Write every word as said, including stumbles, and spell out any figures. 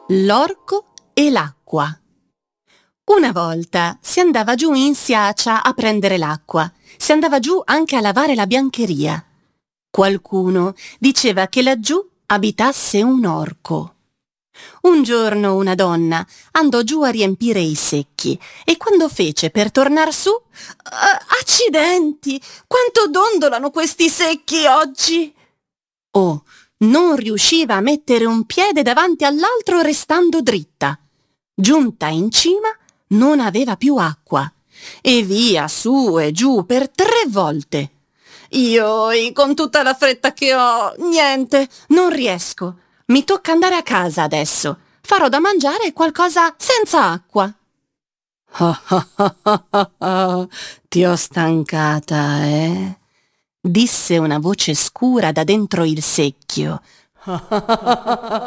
L'orco e l'acqua. Una volta si andava giù in Siacia a prendere l'acqua. Si andava giù anche a lavare la biancheria. Qualcuno diceva che laggiù abitasse un orco. Un giorno una donna andò giù a riempire i secchi e quando fece per tornar su, uh, accidenti! Quanto dondolano questi secchi oggi! Oh, non riusciva a mettere un piede davanti all'altro restando dritta. Giunta in cima, non aveva più acqua. E via, su e giù per tre volte. Io, con tutta la fretta che ho, niente, non riesco. Mi tocca andare a casa adesso. Farò da mangiare qualcosa senza acqua. Oh, oh, oh, oh, oh. Ti ho stancata, eh? Disse una voce scura da dentro il secchio.